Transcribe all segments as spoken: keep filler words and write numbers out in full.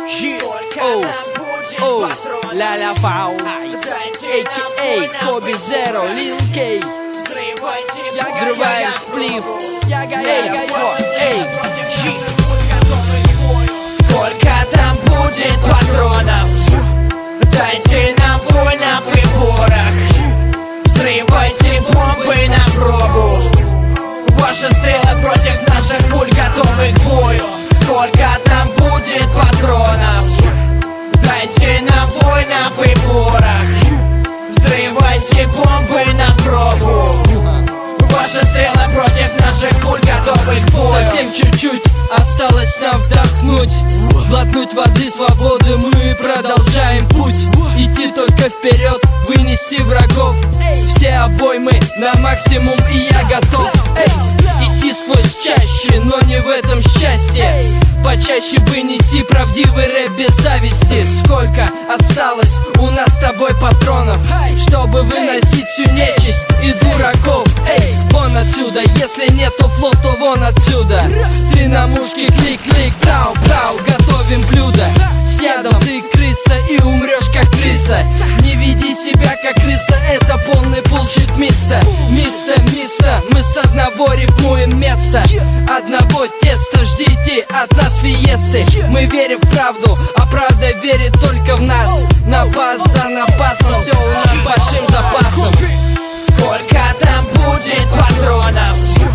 Оу, оу, ля-ля фау, эй кей эй, Коби Зеро, Лил Кей. Взрываем сплив, эй, фо, эй. Сколько там будет патронов? Дайте нам бой на приборах. Взрывайте бомбы на пробу. Ваши стрелы против наших пуль готовы к бою. Сколько там будет патронов? Дайте нам бой на приборах. Взрывайте бомбы на пробу. Ваши стрелы против наших пуль готовы к бою. Совсем чуть-чуть осталось нам вдохнуть, глотнуть воды свободы, мы продолжаем путь. Идти только вперед, вынести врагов. Все обоймы на максимум, и я готов. Эй, идти сквозь чаще, но не в этом счастье. Почаще вынести правдивый рэп без зависти. Сколько осталось у нас с тобой патронов, чтобы выносить всю нечисть и дураков. Эй, вон отсюда, если нету флоу, то вон отсюда. Ты на мушке, клик-клик, тау-тау, готовим блюдо. С ядом ты крыса и умрешь как крыса. Не веди себя как крыса, это полный булшит, мистер. Мистер, мистер, мы с одного рифмуем место. Одного теста ждите от нас фиесты. Мы верим в правду, а правда верит только в нас. Напас за напасом, все у нас большим запасом. Сколько там будет патронов?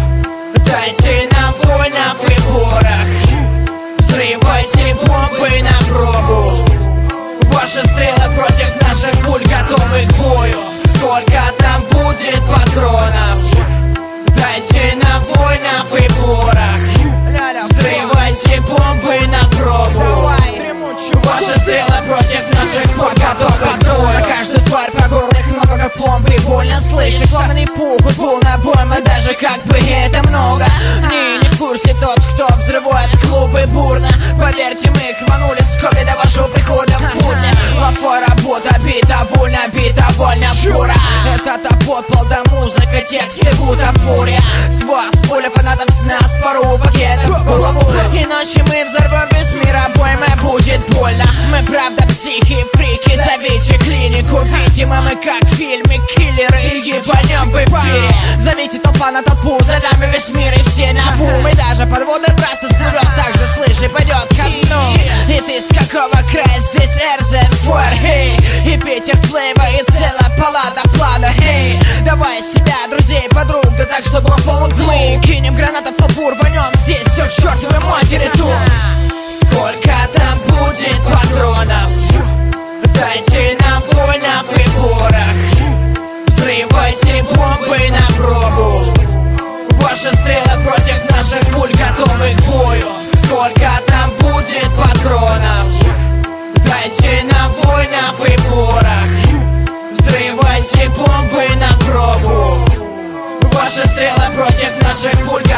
Дайте нам бой на приборах. Взрывайте бомбы на пробу. Ваши стрелы против наших пуль готовы к бою. Сколько там будет патронов? Дайте нам бой на приборах. Взрывайте бомбы на пробу. Ваши стрелы против наших пуль готовы к бою. Каждую тварь по горлу их много, как пломбы. Больно слышать, словно не пухают, полная обойма. Даже как бы это много. Они не в курсе тот, кто взрывает клубы бурно. Поверьте, мы хванули с Коби до вашего прихода в будни. Лафа, работа, бита, больно, бита, больно, фура. Это подпол, да музыка, тексты, будто фурия. С вас пуля фанатов, с нас пару пакетов в голову. Иначе мы взорвем весь мир, обойма будет больно. Мы правда психи, фрики, зовите клинику. Видимо, мы как в фильме киллеры и ебанем в эфире. Зовите толпа на толпу, за нами весь мир и все на бум. И даже подводный просто сплывет, так же слышь и пойдет ко дну. И ты с какого края здесь Эрзен Фуэр, хей. И Питер Флейва, и целая палата плана, хей. Давай себя, друзей, подруг, да так, чтобы он помог мы. Кинем гранатов в толпу, рванем здесь все к чертовой матери тут. Сколько там будет патронов? Дайте нам бой на приборах. Взрывайте бомбы на пробу. Ваши стрелы против наших пуль готовы к бою. Сколько там будет патронов? Дайте нам бой на приборах. Взрывайте бомбы на пробу. Ваши стрелы против наших пуль